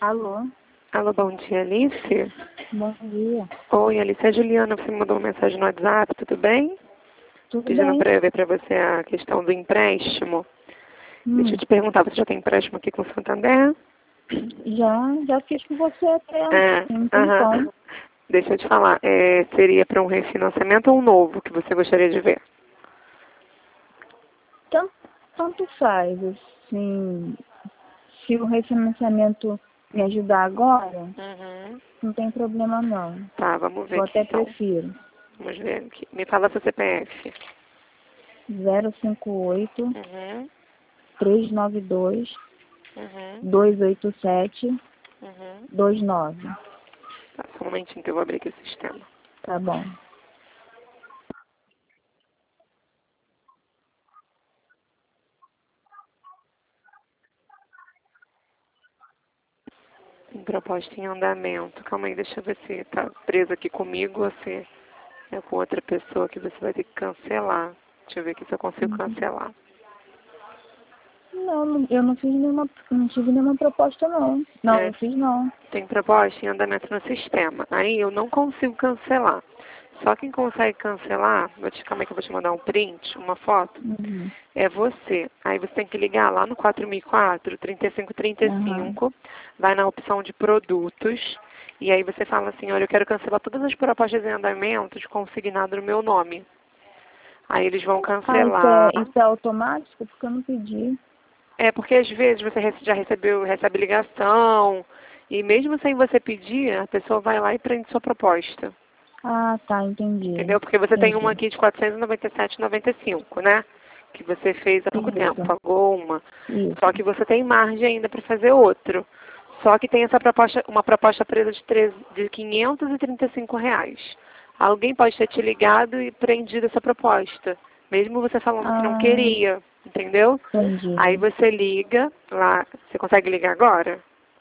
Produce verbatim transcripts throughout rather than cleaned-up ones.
Alô? Alô, bom dia, Alice? Bom dia. Oi, Alice, é a Juliana, você me mandou uma mensagem no WhatsApp, tudo bem? Tudo Pedindo bem? para eu ver para você a questão do empréstimo. Deixa Hum, eu te perguntar, você já tem empréstimo aqui com o Santander? já, já fiz com você até É, um aham. tempão. Deixa eu te falar, é, seria para um refinanciamento ou um novo que você gostaria de ver? Tanto, tanto faz, assim, se o refinanciamento me ajudar agora, Uhum. não tem problema não. Tá, vamos ver Eu aqui até então. prefiro. Vamos ver aqui. Me fala seu C P F. zero cinco oito, Uhum. três nove dois, Uhum. dois oito sete, Uhum. dois nove. Tá, só um momentinho que eu vou abrir aqui o sistema. Tá bom. Tem proposta em andamento. Calma aí, deixa eu ver se tá preso aqui comigo ou se é com outra pessoa que você vai ter que cancelar. Deixa eu ver aqui se eu consigo Uhum. cancelar. Não, não- eu não fiz nenhuma, não tive nenhuma proposta não. Não, É, não fiz não. tem proposta em andamento no sistema. Aí eu não consigo cancelar. Só quem consegue cancelar, vou te, calma aí que eu vou te mandar um print, uma foto, Uhum. é você. Aí você tem que ligar lá no quatro mil e quatro, trinta e cinco trinta e Aham. cinco, vai na opção de produtos, e aí você fala assim, olha, eu quero cancelar todas as propostas em andamento consignado no meu nome. Aí eles vão Ah, isso é, cancelar. isso é automático? Porque eu não pedi. É porque às vezes você rece- já recebeu, recebe ligação, e mesmo sem você pedir, a pessoa vai lá e prende sua proposta. Ah, tá, entendi. Entendeu? Porque você tem uma Entendi. aqui de quatrocentos e noventa e sete reais e noventa e cinco centavos, né? Que você fez há pouco tempo, Isso, pagou uma. Só isso. que você tem margem ainda para fazer outro. Só que tem essa proposta, uma proposta presa de, treze de quinhentos e trinta e cinco reais. Alguém pode ter te ligado e prendido essa proposta, mesmo você falando que não Ah, queria, entendeu? Aí entendi. você liga lá, você consegue ligar agora?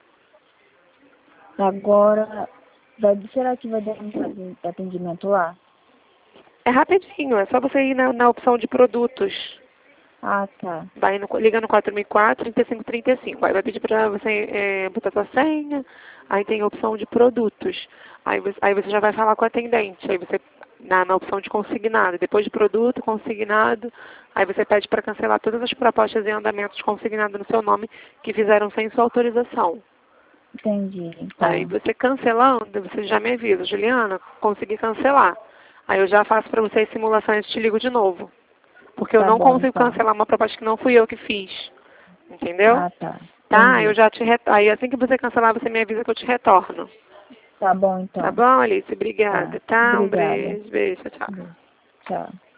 Agora, vai, será que vai dar um aten- atendimento lá? É rapidinho, é só você ir na, na opção de produtos. Ah, tá. Vai no, liga no quatro mil e quatro, trinta e cinco trinta e cinco. Aí vai pedir para você é, botar sua senha. Aí tem a opção de produtos. Aí você, aí você já vai falar com o atendente. Aí você, na, na opção de consignado. Depois de produto, consignado. Aí você pede para cancelar todas as propostas em andamento de consignado no seu nome que fizeram sem sua autorização. Entendi, Aí tá. você cancelando, você já me avisa. Juliana, consegui cancelar. Aí eu já faço para você as simulações e te ligo de novo. Porque eu Tá não bom, consigo então. cancelar uma proposta que não fui eu que fiz. Entendeu? Ah, tá. Tá, eu Entendi. já te re... Aí assim que você cancelar, você me avisa que eu te retorno. Tá bom, Tá então. bom, Alice? Tá. Obrigada, tá? Um Obrigada. beijo, beijo, tchau. Beijo. Tchau.